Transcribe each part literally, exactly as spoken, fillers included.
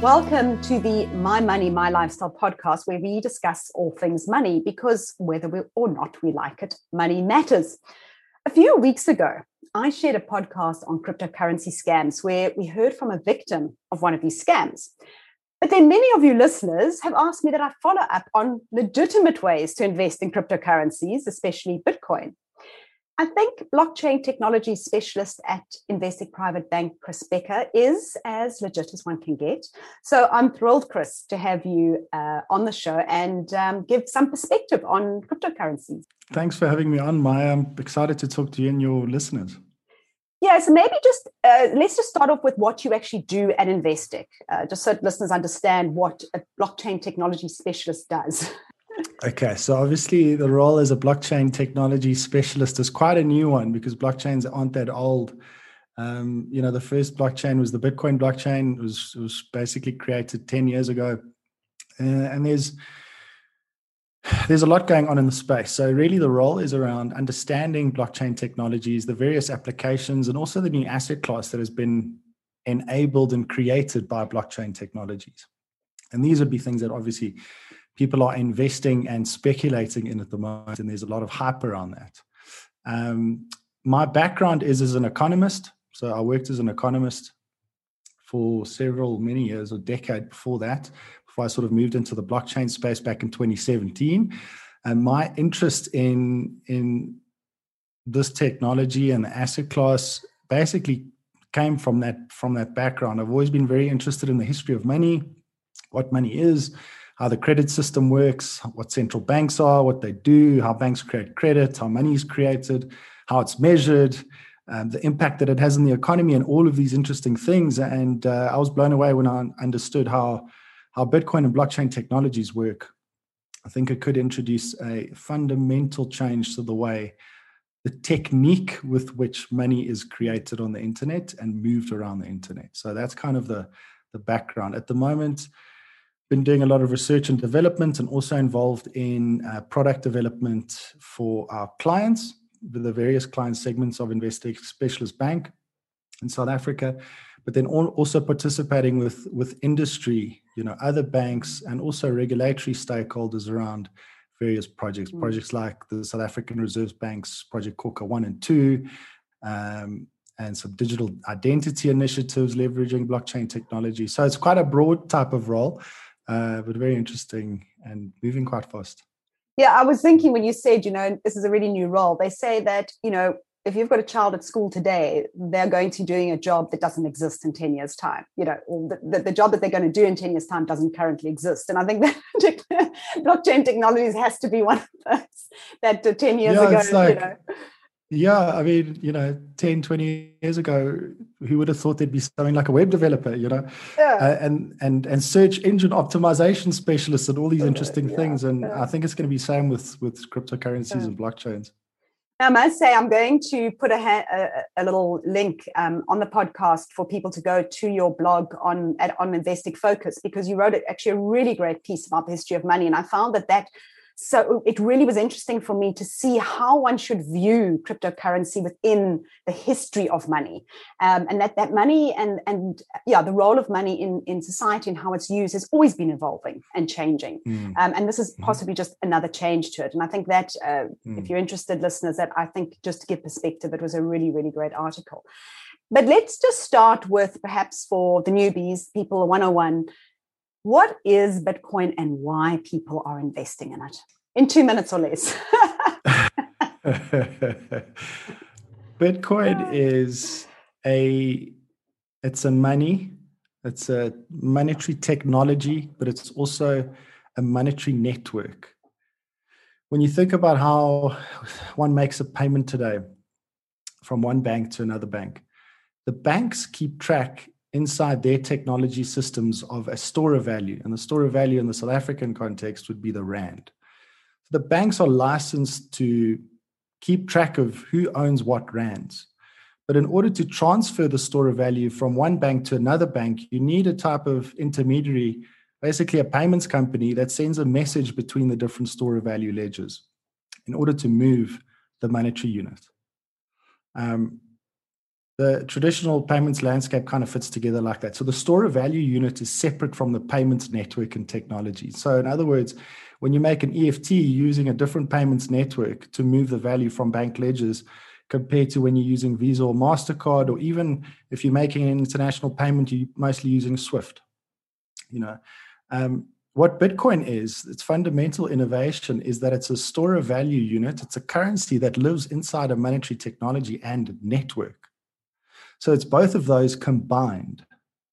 Welcome to the My Money, My Lifestyle podcast, where we discuss all things money, because whether we or not we like it, money matters. A few weeks ago, I shared a podcast on cryptocurrency scams where we heard from a victim of one of these scams. But then many of you listeners have asked me that I follow up on legitimate ways to invest in cryptocurrencies, especially Bitcoin. I think blockchain technology specialist at Investec Private Bank, Chris Becker, is as legit as one can get. So I'm thrilled, Chris, to have you uh, on the show and um, give some perspective on cryptocurrencies. Thanks for having me on, Maya. I'm excited to talk to you and your listeners. Yeah, so maybe just uh, let's just start off with what you actually do at Investec, uh, just so listeners understand what a blockchain technology specialist does. Okay, so obviously the role as a blockchain technology specialist is quite a new one because blockchains aren't that old. Um, you know, the first blockchain was the Bitcoin blockchain. It was, it was basically created ten years ago. Uh, and there's there's a lot going on in the space. So really the role is around understanding blockchain technologies, the various applications, and also the new asset class that has been enabled and created by blockchain technologies. And these would be things that obviously people are investing and speculating in at the moment, and there's a lot of hype around that. Um, my background is as an economist. So I worked as an economist for several, many years, a decade before that, before I sort of moved into the blockchain space back in twenty seventeen. And my interest in, in this technology and the asset class basically came from that, from that background. I've always been very interested in the history of money, what money is, how the credit system works, what central banks are, what they do, how banks create credit, how money is created, how it's measured, um, the impact that it has in the economy, and all of these interesting things. And uh, I was blown away when I understood how, how Bitcoin and blockchain technologies work. I think it could introduce a fundamental change to the way, the technique with which money is created on the internet and moved around the internet. So that's kind of the, the background. At the moment, been doing a lot of research and development, and also involved in uh, product development for our clients, with the various client segments of Investec Specialist Bank in South Africa, but then also participating with, with industry, you know, other banks, and also regulatory stakeholders around various projects, mm. projects like the South African Reserve Bank's Project Khokha one and two, um, and some digital identity initiatives leveraging blockchain technology. So it's quite a broad type of role. Uh, but very interesting and moving quite fast. Yeah, I was thinking when you said, you know, this is a really new role, they say that, you know, if you've got a child at school today, they're going to be doing a job that doesn't exist in ten years' time, you know, or the, the, the job that they're going to do in ten years' time doesn't currently exist. And I think that blockchain technologies has to be one of those that uh, ten years yeah, ago, it's like, you know. Yeah, I mean, you know, ten, twenty years ago, who would have thought there'd be something like a web developer, you know, yeah. uh, and and and search engine optimization specialists and all these interesting yeah, things. And yeah. I think it's going to be same with with cryptocurrencies yeah. and blockchains. I must say, I'm going to put a, a, a little link um, on the podcast for people to go to your blog on at, on Investec Focus, because you wrote actually a really great piece about the history of money, and I found that that. So it really was interesting for me to see how one should view cryptocurrency within the history of money, um, and that that money and and yeah, the role of money in, in society and how it's used has always been evolving and changing. Mm. Um, and this is possibly mm. just another change to it. And I think that uh, mm. if you're interested, listeners, that I think just to give perspective, it was a really, really great article. But let's just start with perhaps for the newbies, people one oh one. What is Bitcoin and why people are investing in it? In two minutes or less. Bitcoin is a, it's a money, it's a monetary technology, but it's also a monetary network. When you think about how one makes a payment today from one bank to another bank, the banks keep track inside their technology systems of a store of value. And the store of value in the South African context would be the rand. The banks are licensed to keep track of who owns what rands. But in order to transfer the store of value from one bank to another bank, you need a type of intermediary, basically a payments company that sends a message between the different store of value ledgers in order to move the monetary unit. Um, the traditional payments landscape kind of fits together like that. So the store of value unit is separate from the payments network and technology. So in other words, when you make an E F T using a different payments network to move the value from bank ledgers compared to when you're using Visa or MasterCard, or even if you're making an international payment, you're mostly using SWIFT. You know, um, what Bitcoin is, its fundamental innovation is that it's a store of value unit. It's a currency that lives inside a monetary technology and network. So it's both of those combined.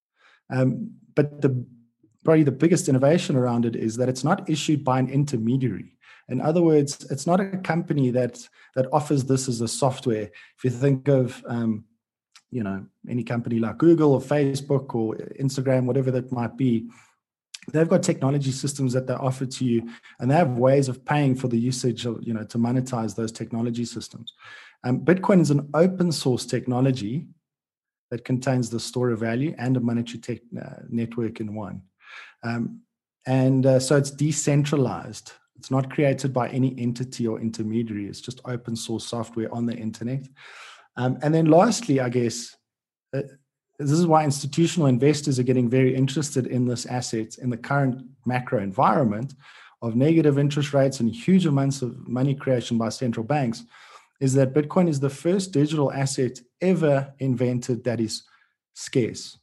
Um, but the probably the biggest innovation around it is that it's not issued by an intermediary. In other words, it's not a company that that offers this as a software. If you think of um, you know, any company like Google or Facebook or Instagram, whatever that might be, they've got technology systems that they offer to you, and they have ways of paying for the usage of, you know, to monetize those technology systems. Um, Bitcoin is an open source technology that contains the store of value and a monetary tech, uh, network in one. Um, and uh, so it's decentralized. It's not created by any entity or intermediary. It's just open source software on the internet. Um, and then lastly, I guess, uh, this is why institutional investors are getting very interested in this asset in the current macro environment of negative interest rates and huge amounts of money creation by central banks, is that Bitcoin is the first digital asset ever invented that is scarce,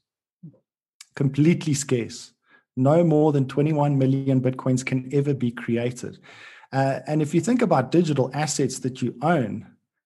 completely scarce. No more than twenty-one million Bitcoins can ever be created. Uh, and if you think about digital assets that you own,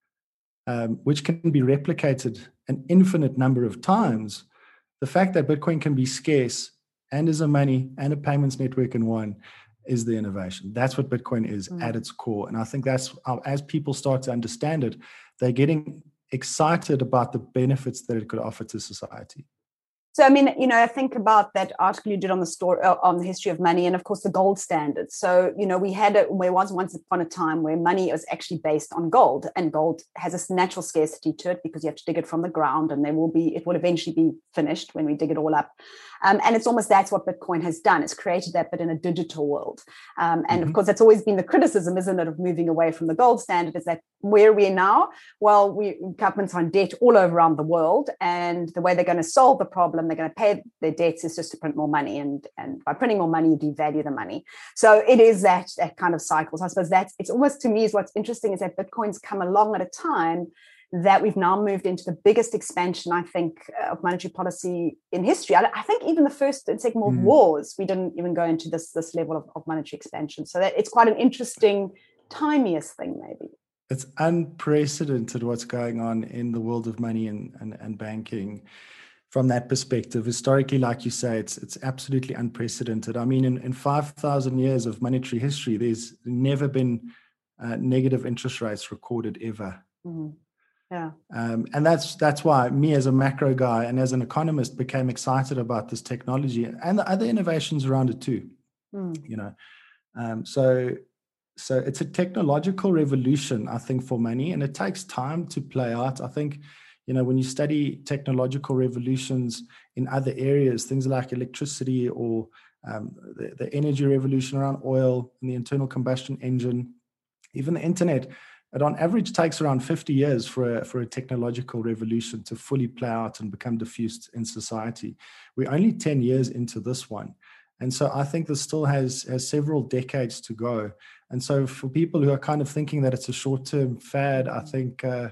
um, which can be replicated an infinite number of times, the fact that Bitcoin can be scarce and is a money and a payments network in one is the innovation. That's what Bitcoin is mm. at its core. And I think that's how, as people start to understand it, they're getting excited about the benefits that it could offer to society. So, I mean, you know, I think about that article you did on the story, uh, on the history of money, and of course the gold standard. So, you know, we had it, there was once upon a time where money was actually based on gold, and gold has a natural scarcity to it because you have to dig it from the ground, and there will be, it will eventually be finished when we dig it all up. Um, and it's almost, that's what Bitcoin has done. It's created that, but in a digital world. Um, and mm-hmm. of course, that's always been the criticism, isn't it, of moving away from the gold standard, is that where are we now? Well, we governments are in debt all over around the world, and the way they're going to solve the problem, they're going to pay their debts, is just to print more money, and and by printing more money you devalue the money. So it is that that kind of cycle. So I suppose that's, it's almost, to me, is what's interesting is that Bitcoin's come along at a time that we've now moved into the biggest expansion, I think, of monetary policy in history. I, I think even the first and second world mm. wars, we didn't even go into this this level of, of monetary expansion. So that it's quite an interesting, timiest thing, maybe. It's unprecedented what's going on in the world of money and, and, and banking. From that perspective, historically, like you say, it's it's absolutely unprecedented. I mean, in, in five thousand years of monetary history, there's never been uh, negative interest rates recorded ever. Mm-hmm. Yeah. Um, and that's that's why me as a macro guy and as an economist became excited about this technology and the other innovations around it too. Mm. You know, um, so so it's a technological revolution, I think, for money, and it takes time to play out. I think, you know, when you study technological revolutions in other areas, things like electricity or um, the, the energy revolution around oil and the internal combustion engine, even the internet, it on average takes around fifty years for a, for a technological revolution to fully play out and become diffused in society. We're only ten years into this one. And so I think this still has, has several decades to go. And so for people who are kind of thinking that it's a short-term fad, I think, uh,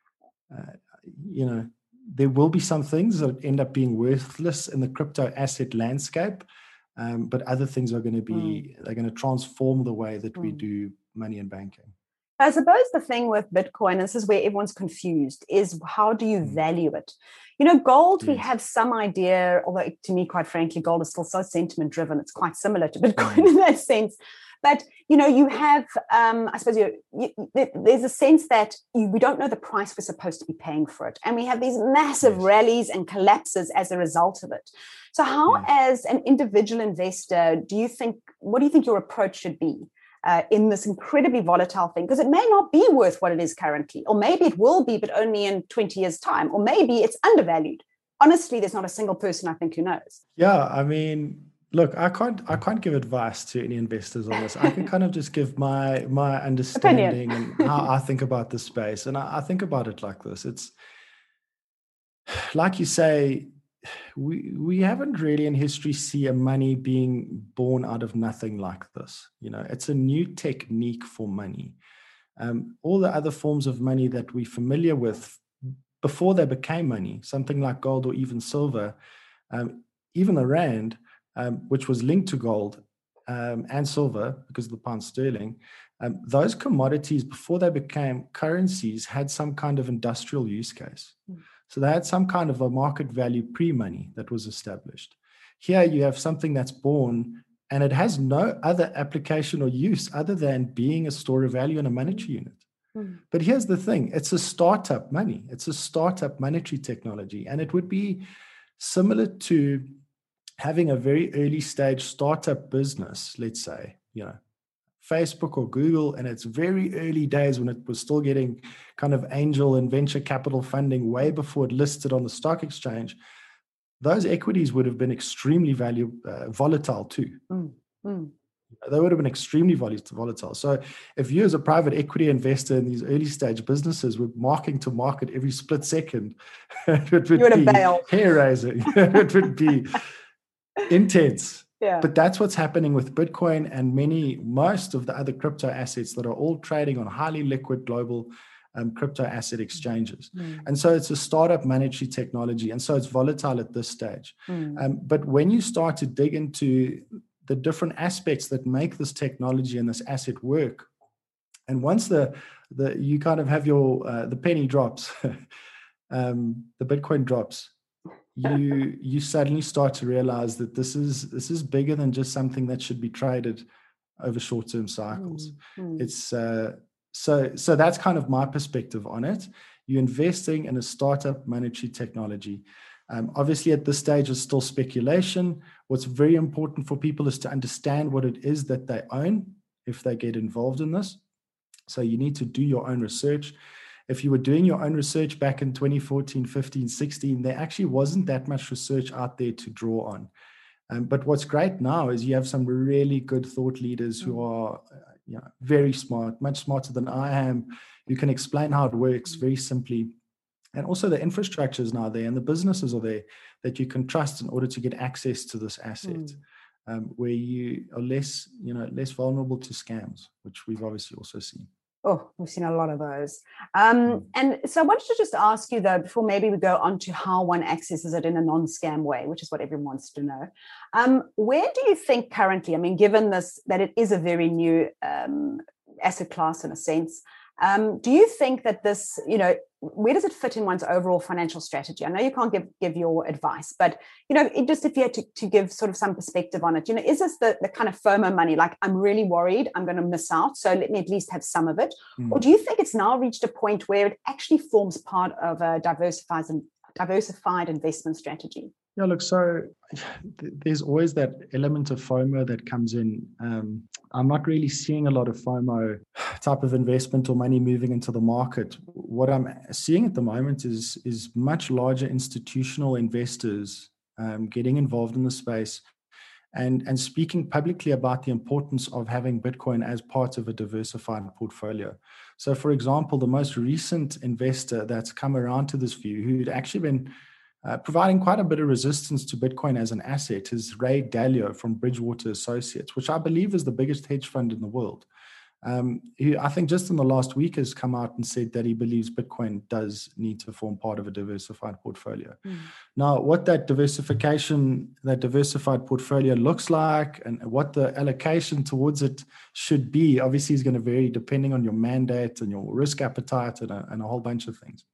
uh, you know, there will be some things that end up being worthless in the crypto asset landscape. Um, but other things are going to be, mm. they're going to transform the way that mm. we do money and banking. I suppose the thing with Bitcoin, this is where everyone's confused, is how do you value it? You know, gold, yes. we have some idea, although to me, quite frankly, gold is still so sentiment driven. It's quite similar to Bitcoin mm. in that sense. But, you know, you have, um, I suppose you, you, there's a sense that you, we don't know the price we're supposed to be paying for it. And we have these massive yes. rallies and collapses as a result of it. So how, yeah. as an individual investor, do you think, what do you think your approach should be? Uh, in this incredibly volatile thing, because it may not be worth what it is currently, or maybe it will be, but only in twenty years' time, or maybe it's undervalued. Honestly, there's not a single person I think who knows. Yeah, I mean, look, I can't, I can't give advice to any investors on this. I can kind of just give my my understanding and how I think about this space, and I, I think about it like this: it's like you say, we we haven't really in history seen money being born out of nothing like this. You know, it's a new technique for money. Um, all the other forms of money that we're familiar with before they became money, something like gold or even silver, um, even the rand, um, which was linked to gold um, and silver because of the pound sterling, um, those commodities before they became currencies had some kind of industrial use case. Mm. So they had some kind of a market value pre-money that was established. Here you have something that's born and it has no other application or use other than being a store of value and a monetary unit. Mm. But here's the thing, it's a startup money. It's a startup monetary technology. And it would be similar to having a very early stage startup business, let's say, you know, Facebook or Google, and it's very early days when it was still getting kind of angel and venture capital funding way before it listed on the stock exchange. Those equities would have been extremely value, uh, volatile too. Mm, mm. They would have been extremely volatile. So if you as a private equity investor in these early stage businesses were marking to market every split second, it would be hair raising. It would be intense. Yeah. But that's what's happening with Bitcoin and many, most of the other crypto assets that are all trading on highly liquid global um, crypto asset exchanges. Mm. And so it's a startup monetary technology. And so it's volatile at this stage. Mm. Um, but when you start to dig into the different aspects that make this technology and this asset work, and once the, the you kind of have your, uh, the penny drops, um, the Bitcoin drops, you you suddenly start to realize that this is this is bigger than just something that should be traded over short-term cycles. Mm-hmm. It's uh, so so that's kind of my perspective on it. You're investing in a startup monetary technology. Um, obviously, at this stage, it's still speculation. What's very important for people is to understand what it is that they own if they get involved in this. So you need to do your own research. If you were doing your own research back in twenty fourteen, fifteen, sixteen, there actually wasn't that much research out there to draw on. Um, but what's great now is you have some really good thought leaders who are uh, you know, very smart, much smarter than I am, who can explain how it works very simply. And also the infrastructure is now there and the businesses are there that you can trust in order to get access to this asset, mm. um, where you are less, you know, less vulnerable to scams, which we've obviously also seen. Oh, we've seen a lot of those. Um, mm. And so I wanted to just ask you, though, before maybe we go on to how one accesses it in a non-scam way, which is what everyone wants to know. Um, where do you think currently, I mean, given this, that it is a very new um, asset class in a sense, um, do you think that this, you know, where does it fit in one's overall financial strategy? I know you can't give, give your advice, but, you know, it just if you had to, to give sort of some perspective on it, you know, is this the, the kind of FOMO money, like I'm really worried I'm going to miss out, so let me at least have some of it? Mm. Or do you think it's now reached a point where it actually forms part of a diversified, diversified investment strategy? Yeah, look, so there's always that element of FOMO that comes in. Um, I'm not really seeing a lot of FOMO type of investment or money moving into the market. What I'm seeing at the moment is, is much larger institutional investors um, getting involved in the space and, and speaking publicly about the importance of having Bitcoin as part of a diversified portfolio. So, for example, the most recent investor that's come around to this view, who'd actually been Uh, providing quite a bit of resistance to Bitcoin as an asset, is Ray Dalio from Bridgewater Associates, which I believe is the biggest hedge fund in the world. Um, he, I think just in the last week has come out and said that he believes Bitcoin does need to form part of a diversified portfolio. Mm. Now, what that diversification, that diversified portfolio looks like and what the allocation towards it should be, obviously is going to vary depending on your mandate and your risk appetite and a, and a whole bunch of things.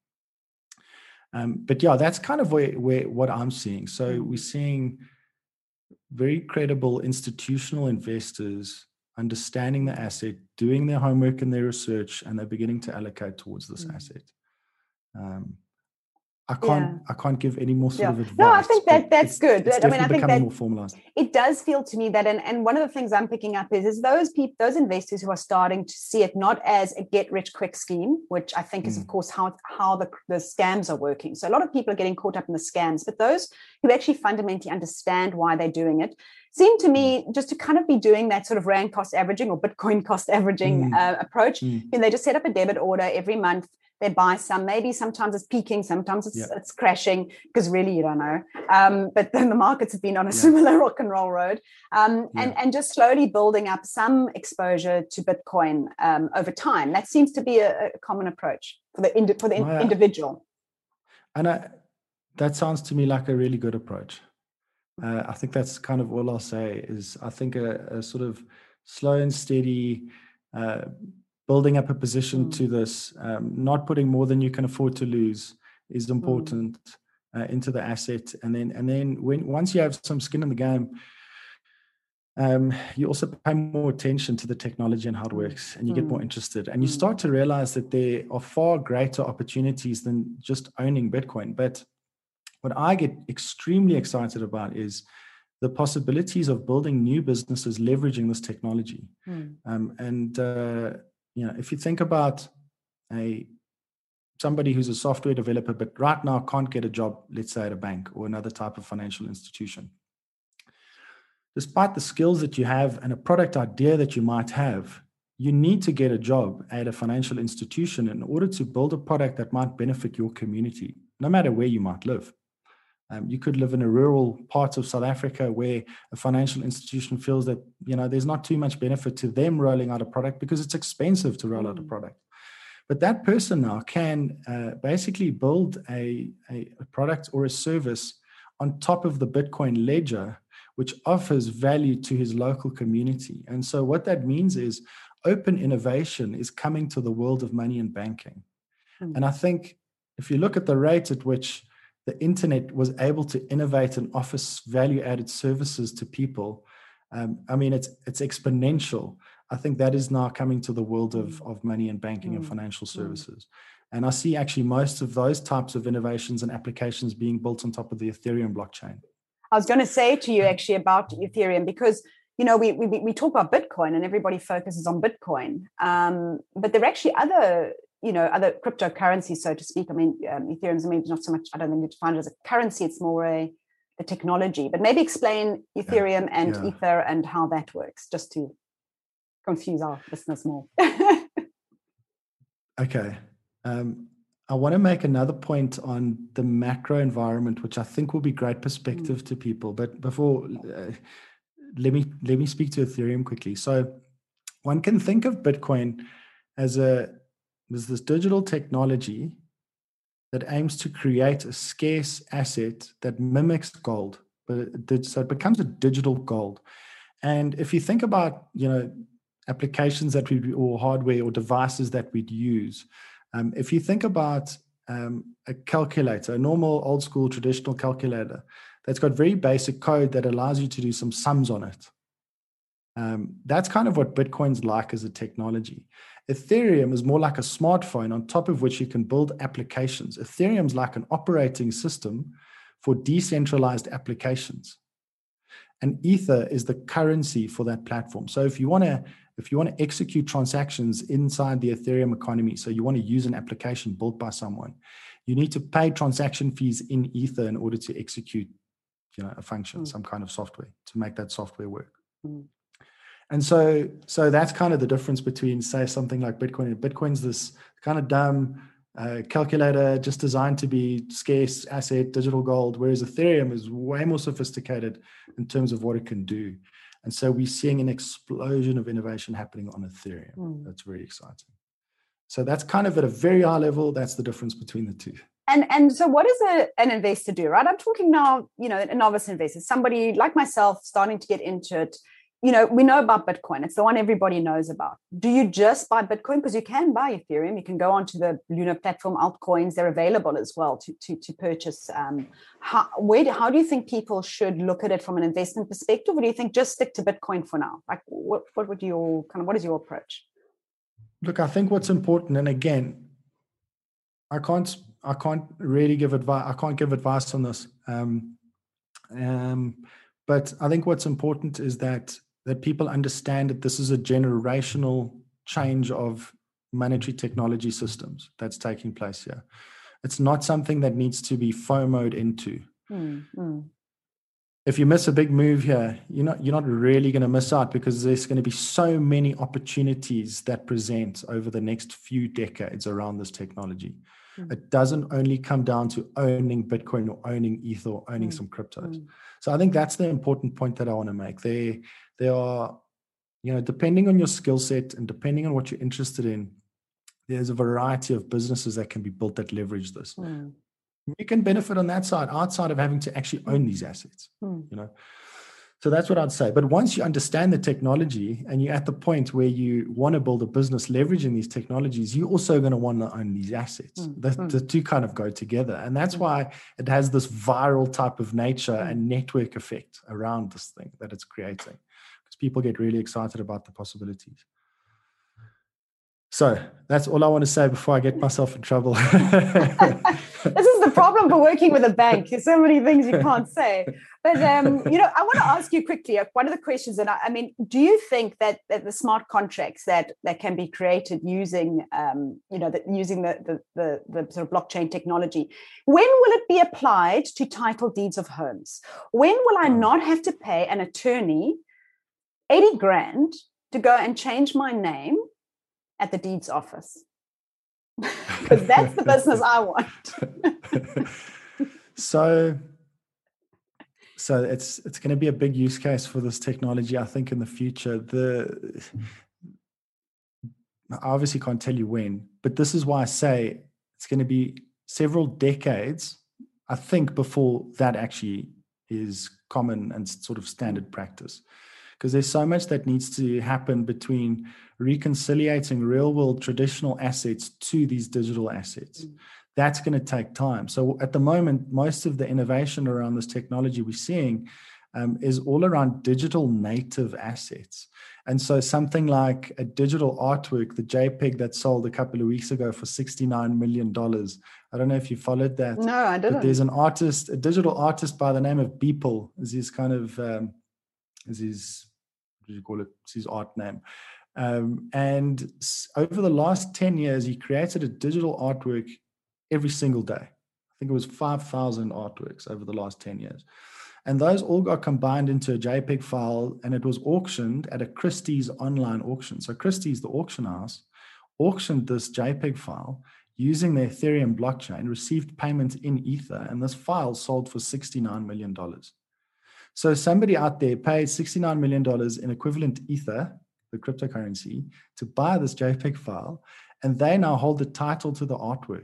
Um, but yeah, that's kind of where, where what I'm seeing. So we're seeing very credible institutional investors understanding the asset, doing their homework and their research, and they're beginning to allocate towards this mm. asset. Um, I can't. Yeah. I can't give any more sort yeah. of advice. No, I think that that's it's, good. It's I mean, I think that more formalized. It does feel to me that, and, and one of the things I'm picking up is, is those people, those investors who are starting to see it not as a get-rich-quick scheme, which I think mm. is, of course, how how the, the scams are working. So a lot of people are getting caught up in the scams, but those who actually fundamentally understand why they're doing it, seem to me just to kind of be doing that sort of rand cost averaging or Bitcoin cost averaging Mm. uh, approach. Mm. You know, they just set up a debit order every month. They buy some, maybe sometimes it's peaking, sometimes it's, Yeah. it's crashing, because really you don't know. Um, but then the markets have been on a Yeah. similar rock and roll road. Um, Yeah. and, and just slowly building up some exposure to Bitcoin um, over time. That seems to be a, a common approach for the, indi- for the in- My, individual. And I, that sounds to me like a really good approach. Uh, I think that's kind of all I'll say is I think a, a sort of slow and steady uh, building up a position Mm. to this, um, not putting more than you can afford to lose is important mm. uh, into the asset. And then, and then when once you have some skin in the game, um, you also pay more attention to the technology and how it works, and you get more interested. And you start to realize that there are far greater opportunities than just owning Bitcoin. But what I get extremely excited about is the possibilities of building new businesses leveraging this technology. Mm. Um, and uh, you know, if you think about a somebody who's a software developer, but right now can't get a job, let's say at a bank or another type of financial institution, despite the skills that you have and a product idea that you might have, you need to get a job at a financial institution in order to build a product that might benefit your community, no matter where you might live. Um, you could live in a rural part of South Africa where a financial institution feels that, you know, there's not too much benefit to them rolling out a product because it's expensive to roll mm. out a product. But that person now can uh, basically build a, a, a product or a service on top of the Bitcoin ledger, which offers value to his local community. And so what that means is open innovation is coming to the world of money and banking. Mm. And I think if you look at the rate at which the internet was able to innovate and offer value-added services to people, um, I mean, it's it's exponential. I think that is now coming to the world of, of money and banking mm. and financial services. Mm. And I see actually most of those types of innovations and applications being built on top of the Ethereum blockchain. I was going to say to you actually about Ethereum, because, you know, we we, we talk about Bitcoin and everybody focuses on Bitcoin, um, but there are actually other, you know, other cryptocurrencies, so to speak. I mean, um, Ethereum's maybe not so much, I don't think you define it as a currency, it's more a, a technology. But maybe explain Ethereum yeah, and yeah. Ether and how that works, just to confuse our listeners more. Okay. Um, I want to make another point on the macro environment, which I think will be great perspective mm. to people. But before, uh, let me let me speak to Ethereum quickly. So one can think of Bitcoin as a as this digital technology that aims to create a scarce asset that mimics gold, but it, so it becomes a digital gold. And if you think about, you know, applications that we or hardware or devices that we'd use, um, if you think about um, a calculator, a normal old school traditional calculator that's got very basic code that allows you to do some sums on it. Um, that's kind of what Bitcoin's like as a technology. Ethereum is more like a smartphone on top of which you can build applications. Ethereum's like an operating system for decentralized applications. And Ether is the currency for that platform. So if you want to if you want to execute transactions inside the Ethereum economy, so you want to use an application built by someone, you need to pay transaction fees in Ether in order to execute, you know, a function, mm. some kind of software to make that software work. Mm. And so, so that's kind of the difference between, say, something like Bitcoin. And Bitcoin's this kind of dumb uh, calculator just designed to be scarce asset, digital gold, whereas Ethereum is way more sophisticated in terms of what it can do. And so we're seeing an explosion of innovation happening on Ethereum. Mm. That's very exciting. So that's kind of at a very high level, that's the difference between the two. And and so what does a, an investor do, right? I'm talking now, you know, a novice investor, somebody like myself starting to get into it. You know, we know about Bitcoin. It's the one everybody knows about. Do you just buy Bitcoin? Because you can buy Ethereum. You can go onto the Luna platform, altcoins. They're available as well to to, to purchase. Um, how, where do, how do you think people should look at it from an investment perspective? Or do you think just stick to Bitcoin for now? Like, what, what would your kind of what is your approach? Look, I think what's important, and again, I can't I can't really give advice. I can't give advice on this. Um, um, but I think what's important is that. that people understand that this is a generational change of monetary technology systems that's taking place here. It's not something that needs to be FOMO'd into. Mm-hmm. if you miss a big move here, you're not you're not really going to miss out, because there's going to be so many opportunities that present over the next few decades around this technology. Mm. It doesn't only come down to owning Bitcoin or owning E T H or owning mm. some cryptos. Mm. So I think that's the important point that I want to make. There, there are, you know, depending on your skill set and depending on what you're interested in, there's a variety of businesses that can be built that leverage this. Mm. You can benefit on that side outside of having to actually own these assets, mm. you know. So that's what I'd say. But once you understand the technology and you're at the point where you want to build a business leveraging these technologies, you're also going to want to own these assets. Mm. The, mm. the two kind of go together. And that's mm. why it has this viral type of nature mm. and network effect around this thing that it's creating, because people get really excited about the possibilities. So that's all I want to say before I get myself in trouble. This is the problem for working with a bank. There's so many things you can't say. But, um, you know, I want to ask you quickly, one of the questions, and I, I mean, do you think that, that the smart contracts that, that can be created using, um, you know, the, using the, the, the, the sort of blockchain technology, when will it be applied to title deeds of homes? When will I not have to pay an attorney eighty grand to go and change my name at the deeds office? Because that's the business I want. so, so it's it's going to be a big use case for this technology, I think, in the future. The I obviously can't tell you when, but this is why I say it's going to be several decades, I think, before that actually is common and sort of standard practice. Because there's so much that needs to happen between reconciliating real world traditional assets to these digital assets. Mm. That's going to take time. So at the moment, most of the innovation around this technology we're seeing um, is all around digital native assets. And so something like a digital artwork, the JPEG that sold a couple of weeks ago for sixty-nine million dollars. I don't know if you followed that. No, I didn't. But there's an artist, a digital artist by the name of Beeple, is his kind of, um, is his, what do you call it? It's his art name. Um, and over the last ten years, he created a digital artwork every single day. I think it was five thousand artworks over the last ten years. And those all got combined into a JPEG file, and it was auctioned at a Christie's online auction. So Christie's, the auction house, auctioned this JPEG file using the Ethereum blockchain, received payment in Ether, and this file sold for sixty-nine million dollars. So somebody out there paid sixty-nine million dollars in equivalent Ether, the cryptocurrency, to buy this JPEG file, and they now hold the title to the artwork.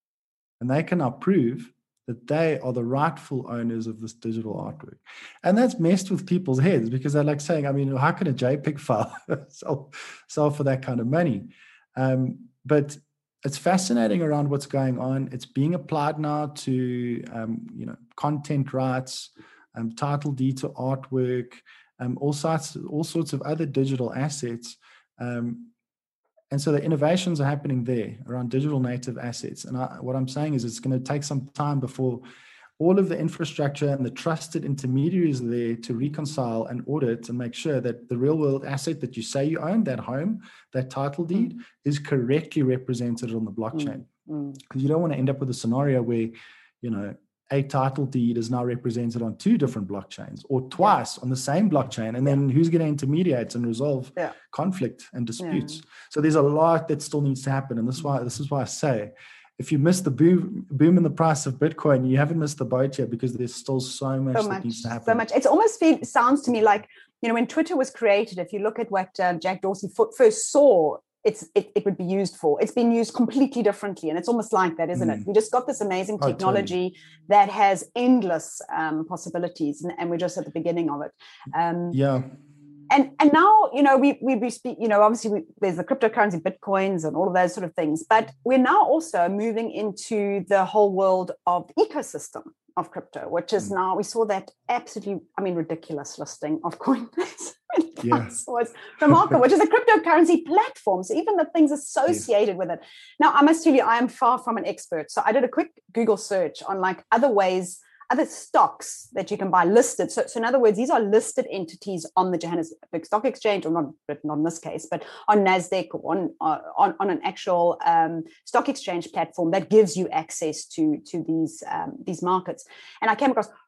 And they can now prove that they are the rightful owners of this digital artwork. And that's messed with people's heads, because they're like saying, I mean, how can a JPEG file sell, sell for that kind of money? Um, but it's fascinating around what's going on. It's being applied now to, um, you know, content rights, um, title deed to artwork, um, all sorts, all sorts of other digital assets. Um, And so the innovations are happening there around digital native assets. And I, what I'm saying is it's going to take some time before all of the infrastructure and the trusted intermediaries are there to reconcile and audit and make sure that the real world asset that you say you own, that home, that title deed, mm. is correctly represented on the blockchain. Because mm. mm. you don't want to end up with a scenario where, you know, a title deed is now represented on two different blockchains or twice yeah. on the same blockchain. And then yeah. who's going to intermediate and resolve yeah. conflict and disputes? Yeah. So there's a lot that still needs to happen. And this is why, this is why I say, if you miss the boom, boom in the price of Bitcoin, you haven't missed the boat yet, because there's still so much, so much that needs to happen. So much. It almost feel, sounds to me like, you know, when Twitter was created, if you look at what uh, Jack Dorsey first saw, It's, it, it would be used for. It's been used completely differently. And it's almost like that, isn't mm. it? We just got this amazing technology oh, totally. that has endless um, possibilities. And, and we're just at the beginning of it. Um, yeah. And and now, you know, we we, we speak, you know, obviously we, there's the cryptocurrency, Bitcoins and all of those sort of things. But we're now also moving into the whole world of the ecosystem of crypto, which is mm. now, we saw that absolutely, I mean, ridiculous listing of Coinbase. Yeah. was remarkable, which is a cryptocurrency platform. So even the things associated yes. with it. Now, I must tell you, I am far from an expert. So I did a quick Google search on like other ways, other stocks that you can buy listed. So, so in other words, these are listed entities on the Johannesburg Stock Exchange, or not, but not in this case, but on NASDAQ or on, uh, on, on an actual um, stock exchange platform that gives you access to, to these, um, these markets. And I came across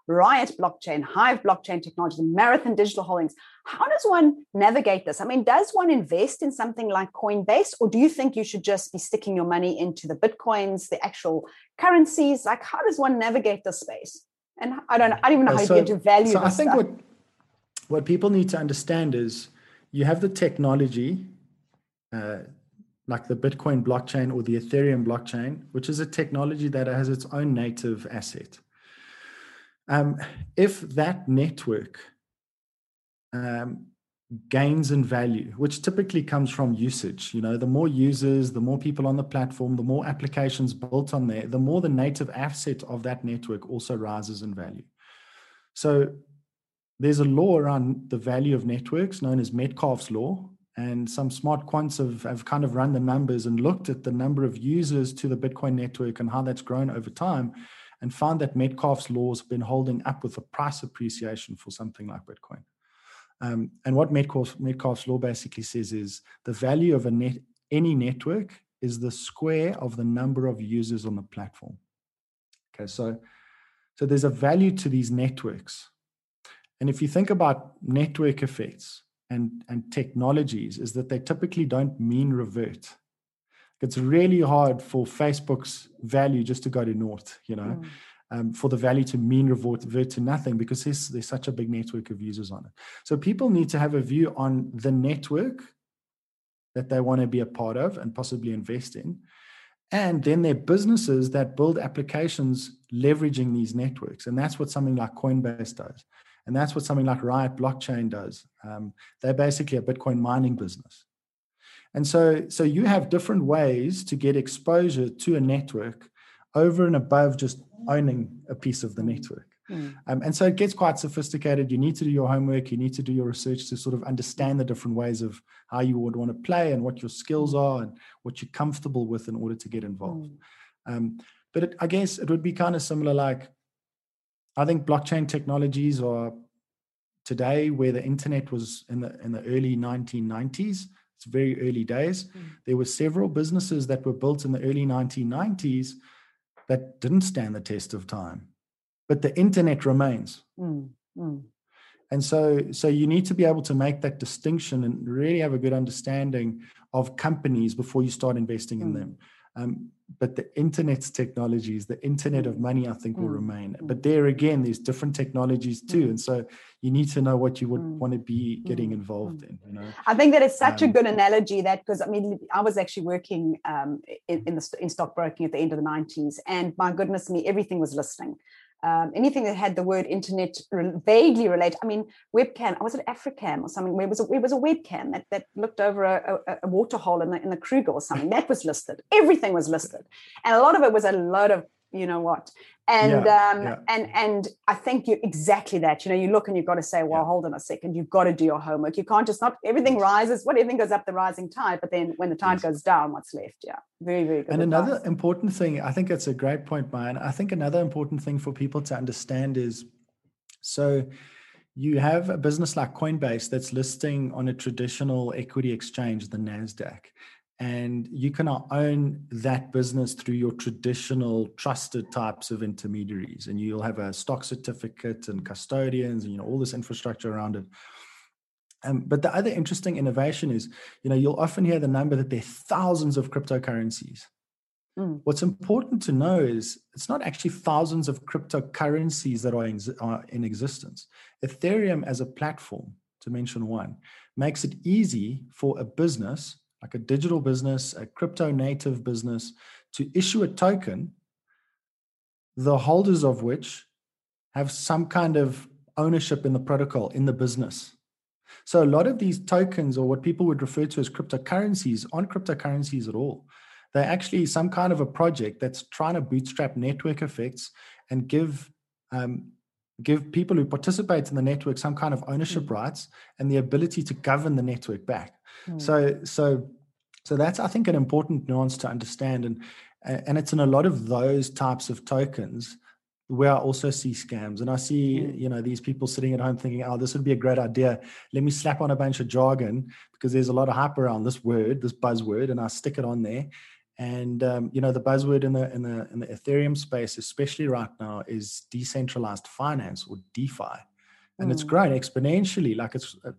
Riot Blockchain, Hive Blockchain Technologies, Marathon Digital Holdings. How does one navigate this? I mean, does one invest in something like Coinbase, or do you think you should just be sticking your money into the Bitcoins, the actual currencies? Like, how does one navigate this space? And I don't know, I don't even know how so, you get to value so this I think stuff. what what people need to understand is you have the technology, uh, like the Bitcoin blockchain or the Ethereum blockchain, which is a technology that has its own native asset. Um, if that network um, gains in value, which typically comes from usage, you know, the more users, the more people on the platform, the more applications built on there, the more the native asset of that network also rises in value. So there's a law around the value of networks known as Metcalfe's law. And some smart quants have, have kind of run the numbers and looked at the number of users to the Bitcoin network and how that's grown over time, and found that Metcalfe's law has been holding up with the price appreciation for something like Bitcoin. Um, and what Metcalfe's, Metcalfe's law basically says is the value of a net, any network is the square of the number of users on the platform. Okay, so, so there's a value to these networks. And if you think about network effects, and, and technologies, is that they typically don't mean revert. It's really hard for Facebook's value just to go to naught, you know, mm. um, for the value to mean revert, revert to nothing, because there's, there's such a big network of users on it. So people need to have a view on the network that they want to be a part of and possibly invest in, and then their businesses that build applications leveraging these networks. And that's what something like Coinbase does. And that's what something like Riot Blockchain does. Um, they're basically a Bitcoin mining business. And so, so you have different ways to get exposure to a network over and above just owning a piece of the network. Mm. Um, and so it gets quite sophisticated. You need to do your homework. You need to do your research to sort of understand the different ways of how you would want to play and what your skills are and what you're comfortable with in order to get involved. Mm. Um, but it, I guess it would be kind of similar, like, I think blockchain technologies are today where the internet was in the in the early nineteen nineties. It's very early days. Mm. There were several businesses that were built in the early nineteen nineties that didn't stand the test of time, but the internet remains. Mm. Mm. And so, so you need to be able to make that distinction and really have a good understanding of companies before you start investing in mm. them. Um, but the internet's technologies, the internet of money, I think, will mm. remain. But there again, there's different technologies too. Mm. And so you need to know what you would mm. want to be getting involved mm. in. You know? I think that is such um, a good analogy, that, because I mean, I was actually working um, in, in, the, in stockbroking at the end of the nineties, and my goodness me, everything was listing. Um, anything that had the word internet vaguely related. I mean, webcam. Was it Africam or something? Where it was a, it was a webcam that, that looked over a, a, a water hole in the in the Kruger or something. That was listed. Everything was listed, and a lot of it was a load of, you know what. And yeah, um, yeah. and and I think you exactly that. You know, you look and you've got to say, well, yeah. hold on a second. You've got to do your homework. You can't just not everything yes. rises. What everything goes up the rising tide, but then when the tide yes. goes down, what's left? Yeah, very very good. And advice. Another important thing, I think it's a great point, Maya. I think another important thing for people to understand is, so you have a business like Coinbase that's listing on a traditional equity exchange, the NASDAQ. And you cannot own that business through your traditional trusted types of intermediaries. And you'll have a stock certificate and custodians and, you know, all this infrastructure around it. Um, but the other interesting innovation is, you know, you'll often hear the number that there are thousands of cryptocurrencies. Mm. What's important to know is it's not actually thousands of cryptocurrencies that are in, are in existence. Ethereum as a platform, to mention one, makes it easy for a business, like a digital business, a crypto native business, to issue a token, the holders of which have some kind of ownership in the protocol, in the business. So a lot of these tokens, or what people would refer to as cryptocurrencies, aren't cryptocurrencies at all. They're actually some kind of a project that's trying to bootstrap network effects and give um, give people who participate in the network some kind of ownership mm. rights and the ability to govern the network back. Mm. So, so, so that's, I think, an important nuance to understand. And, and it's in a lot of those types of tokens where I also see scams. And I see, mm. you know, these people sitting at home thinking, oh, this would be a great idea. Let me slap on a bunch of jargon because there's a lot of hype around this word, this buzzword, and I stick it on there. And um, you know, the buzzword in the in the in the Ethereum space, especially right now, is decentralized finance, or DeFi, and mm. it's grown exponentially. Like it's uh,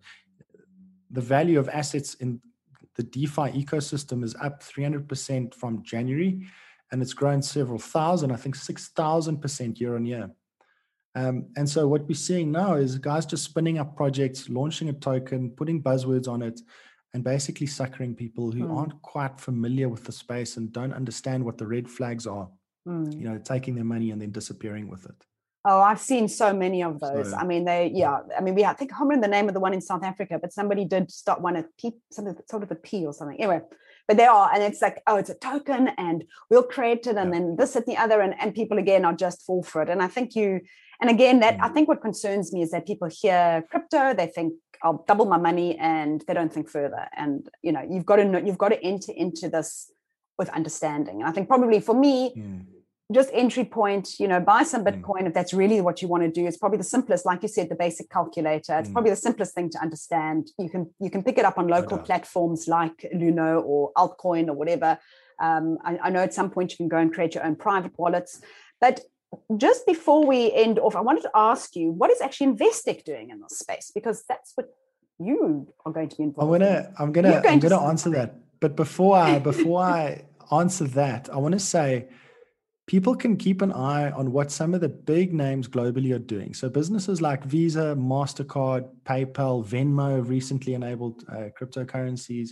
the value of assets in the DeFi ecosystem is up three hundred percent from January, and it's grown several thousand, I think six thousand percent year on year. Um, and so what we're seeing now is guys just spinning up projects, launching a token, putting buzzwords on it, and basically suckering people who mm. aren't quite familiar with the space and don't understand what the red flags are, mm. you know, taking their money and then disappearing with it. Oh, I've seen so many of those. So, I mean, they, yeah. I mean, we I think I can't remember the name of the one in South Africa, but somebody did start one at P, something sort of a P or something. Anyway, but they are, and it's like, oh, it's a token, and we'll create it, and yeah. then this and the other, and, and people again are just fall for it. And I think you, and again, that mm. I think what concerns me is that people hear crypto, they think I'll double my money, and they don't think further. And you know, you've got to know, you've got to enter into this with understanding. And I think probably for me. Mm. Just entry point, you know, buy some Bitcoin mm. if that's really what you want to do. It's probably the simplest, like you said, the basic calculator. It's mm. probably the simplest thing to understand. You can you can pick it up on local okay. platforms like Luno or Altcoin or whatever. Um, I, I know at some point you can go and create your own private wallets. But just before we end off, I wanted to ask you, what is actually Investec doing in this space? Because that's what you are going to be involved I'm gonna, in. I'm gonna, I'm gonna, I'm gonna answer that. But before I before I answer that, I want to say, people can keep an eye on what some of the big names globally are doing. So businesses like Visa, MasterCard, PayPal, Venmo have recently enabled uh, cryptocurrencies.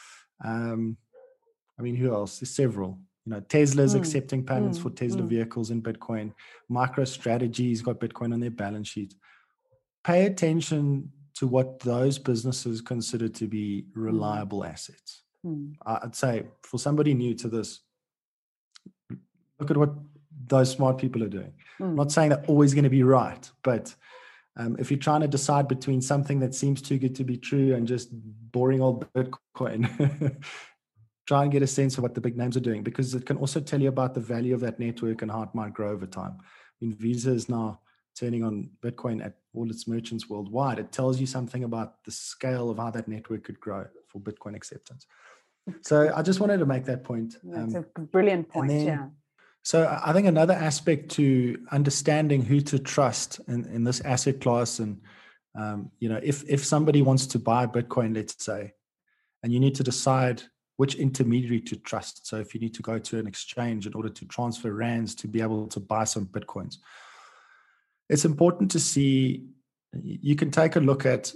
Um, I mean, who else? There's several. You know, Tesla's mm. accepting payments mm. for Tesla mm. vehicles in Bitcoin. MicroStrategy's got Bitcoin on their balance sheet. Pay attention to what those businesses consider to be reliable mm. assets. Mm. I'd say for somebody new to this, look at what those smart people are doing. Mm. I'm not saying they're always going to be right, but um, if you're trying to decide between something that seems too good to be true and just boring old Bitcoin, try and get a sense of what the big names are doing, because it can also tell you about the value of that network and how it might grow over time. I mean, Visa is now turning on Bitcoin at all its merchants worldwide. It tells you something about the scale of how that network could grow for Bitcoin acceptance. So I just wanted to make that point. That's um, a brilliant point, then, yeah. So I think another aspect to understanding who to trust in, in this asset class, and um, you know, if if somebody wants to buy Bitcoin, let's say, and you need to decide which intermediary to trust. So if you need to go to an exchange in order to transfer rands to be able to buy some Bitcoins, it's important to see. You can take a look at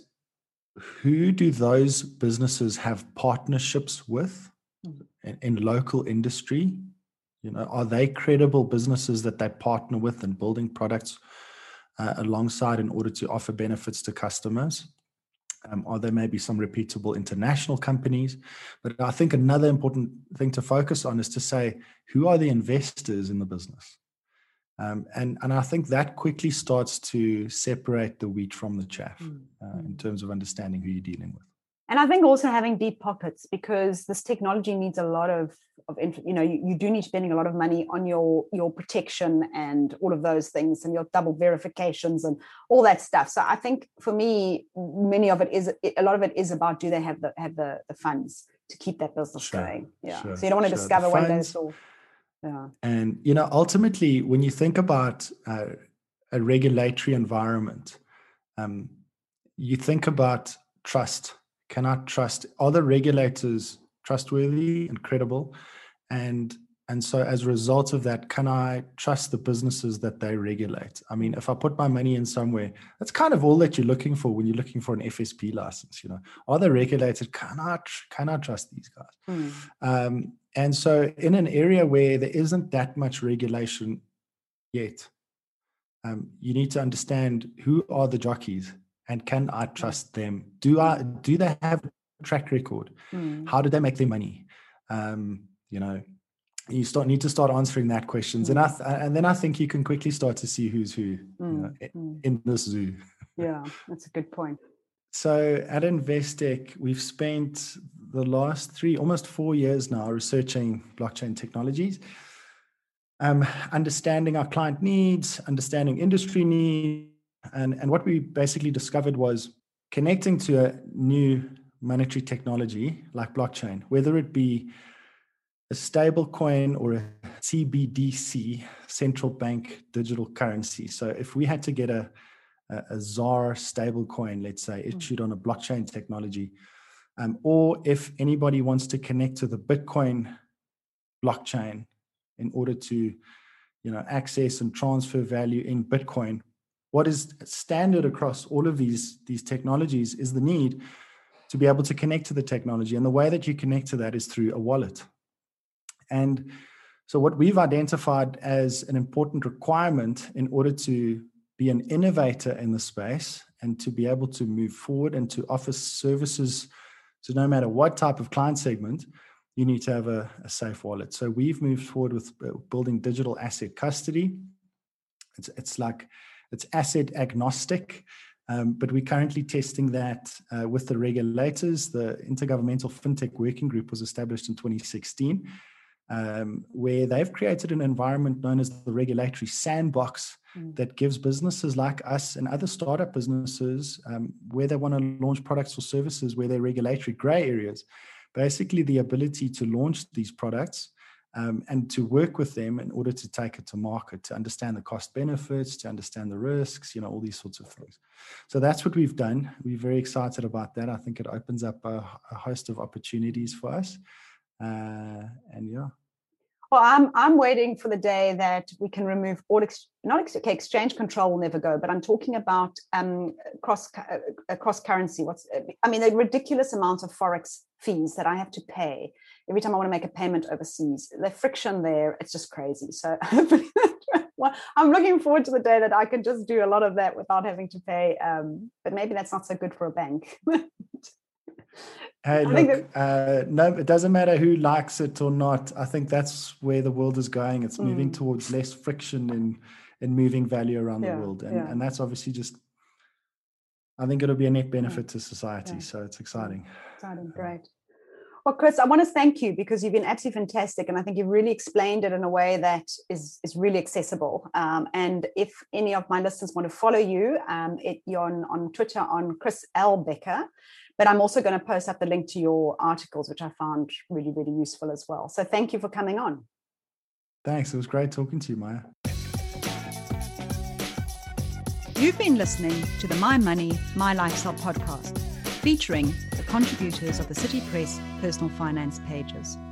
who do those businesses have partnerships with in, in local industry. You know, are they credible businesses that they partner with and building products uh, alongside in order to offer benefits to customers? Um, are there maybe some reputable international companies? But I think another important thing to focus on is to say, who are the investors in the business? Um, and, and I think that quickly starts to separate the wheat from the chaff uh, in terms of understanding who you're dealing with. And I think also having deep pockets, because this technology needs a lot of, of you know, you, you do need spending a lot of money on your, your protection and all of those things and your double verifications and all that stuff. So I think for me, many of it is, a lot of it is about, do they have the have the, the funds to keep that business sure, going? Yeah. Sure, so you don't want to sure. discover one day it's all. Yeah. And, you know, ultimately, when you think about uh, a regulatory environment, um, you think about trust. Can I trust? Are the regulators trustworthy and credible? And and so as a result of that, can I trust the businesses that they regulate? I mean, if I put my money in somewhere, that's kind of all that you're looking for when you're looking for an F S P license. You know, are they regulated? Can I, can I trust these guys? Mm. Um, and so in an area where there isn't that much regulation yet, um, you need to understand who are the jockeys. And can I trust them? Do I do they have a track record? Mm. How do they make their money? Um, you know, you start need to start answering that questions, mm. and I th- and then I think you can quickly start to see who's who mm. you know, mm. in this zoo. Yeah, that's a good point. So at Investec, we've spent the last three, almost four years now, researching blockchain technologies, um, understanding our client needs, understanding industry needs. And, and what we basically discovered was connecting to a new monetary technology like blockchain, whether it be a a stable coin or a C B D C, central bank digital currency. So if we had to get a, a, a Z A R stable coin, let's say, issued on a blockchain technology, um, or if anybody wants to connect to the Bitcoin blockchain in order to, you know, access and transfer value in Bitcoin, what is standard across all of these, these technologies is the need to be able to connect to the technology. And the way that you connect to that is through a wallet. And so what we've identified as an important requirement in order to be an innovator in the space and to be able to move forward and to offer services to no matter what type of client segment, you need to have a, a safe wallet. So we've moved forward with building digital asset custody. It's, it's like, it's asset agnostic. Um, but we're currently testing that uh, with the regulators. The Intergovernmental FinTech Working Group was established in twenty sixteen, um, where they've created an environment known as the regulatory sandbox mm. that gives businesses like us and other startup businesses, um, where they want to launch products or services where they're regulatory gray areas, basically the ability to launch these products Um, and to work with them in order to take it to market, to understand the cost benefits, to understand the risks, you know, all these sorts of things. So that's what we've done. We're very excited about that. I think it opens up a, a host of opportunities for us. Uh, and yeah. Well, I'm I'm waiting for the day that we can remove all ex- not ex- okay, exchange control will never go, but I'm talking about um, cross uh, cross currency. What's I mean, the ridiculous amount of forex fees that I have to pay every time I want to make a payment overseas. The friction there, it's just crazy. So well, I'm looking forward to the day that I can just do a lot of that without having to pay. Um, but maybe that's not so good for a bank. Hey, look, that, uh, no, it doesn't matter who likes it or not. I think that's where the world is going. It's mm. moving towards less friction in, in moving value around yeah, the world. And, yeah. and that's obviously just, I think it'll be a net benefit yeah. to society. Yeah. So it's exciting. Exciting, great. Well, Chris, I want to thank you because you've been absolutely fantastic. And I think you've really explained it in a way that is, is really accessible. Um, and if any of my listeners want to follow you, um, it, you're on, on Twitter on Chris L. Becker. But I'm also going to post up the link to your articles, which I found really, really useful as well. So thank you for coming on. Thanks. It was great talking to you, Maya. You've been listening to the My Money, My Lifestyle podcast, featuring the contributors of the City Press personal finance pages.